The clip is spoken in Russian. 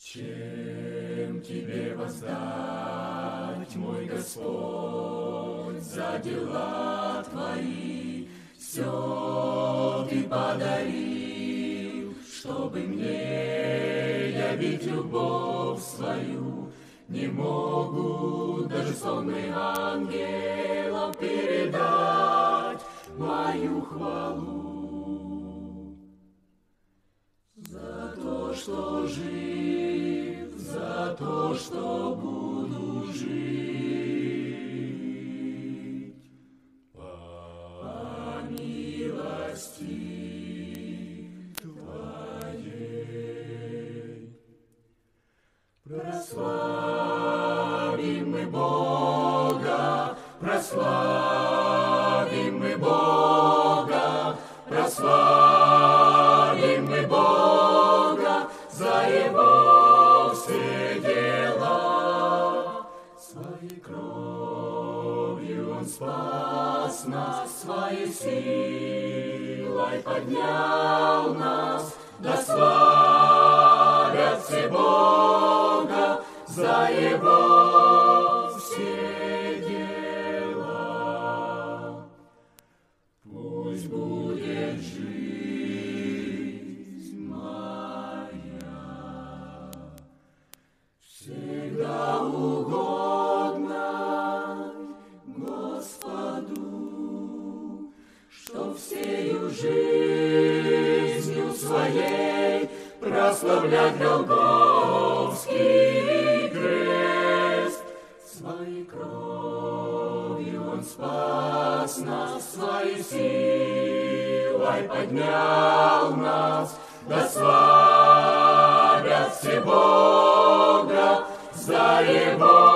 Чем тебе воздать, мой Господь, за дела твои? Все ты подарил, чтобы мне явить любовь свою. Не могут даже сонные ангелов передать мою хвалу. За то, что жив, за то, что буду жить, по милости Твоей. Прославим мы Бога, прославим мы Бога, прославим мы Бога за Его все дела. Своей кровью Он спас нас, Своей силой поднял нас, да славят все Бога за Его все дела. Пусть будет жизнь моя всегда угодна Господу, что всею жизнью своей прославлять Голгофский крест. Своей кровью Он спас нас, Своей силой поднял нас, да славят все Бога за Его